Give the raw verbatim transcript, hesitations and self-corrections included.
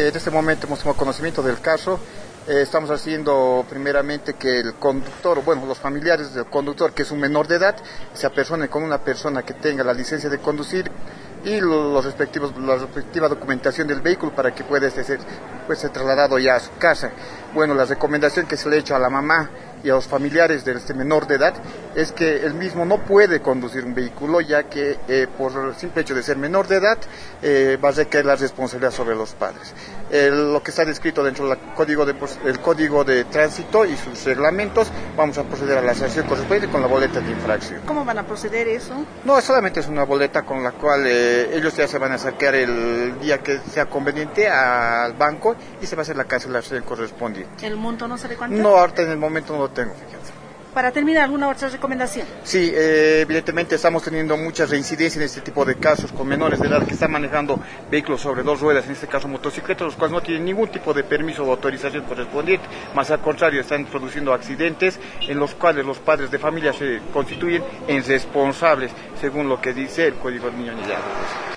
en este momento hemos tomado conocimiento del caso. Eh, estamos haciendo primeramente que el conductor, bueno, los familiares del conductor, que es un menor de edad, se apersone con una persona que tenga la licencia de conducir y los respectivos, la respectiva documentación del vehículo para que pueda ser, pueda ser trasladado ya a su casa. Bueno, la recomendación que se le ha hecho a la mamá y a los familiares de este menor de edad es que él mismo no puede conducir un vehículo, ya que eh, por el simple hecho de ser menor de edad eh, va a recaer la responsabilidad sobre los padres. Eh, lo que está descrito dentro del código de, el código de tránsito y sus reglamentos, vamos a proceder a la sanción correspondiente con la boleta de infracción. ¿Cómo van a proceder eso? No, solamente es una boleta con la cual eh, ellos ya se van a sacar el día que sea conveniente al banco y se va a hacer la cancelación correspondiente. ¿El monto no sabe cuánto? No, ahorita en el momento no lo tengo, fíjense. Para terminar, ¿alguna otra recomendación? Sí, eh, evidentemente estamos teniendo mucha reincidencia en este tipo de casos con menores de edad que están manejando vehículos sobre dos ruedas, en este caso motocicletas, los cuales no tienen ningún tipo de permiso o autorización correspondiente, más al contrario están produciendo accidentes en los cuales los padres de familia se constituyen en responsables, según lo que dice el Código de Niños y Niñas.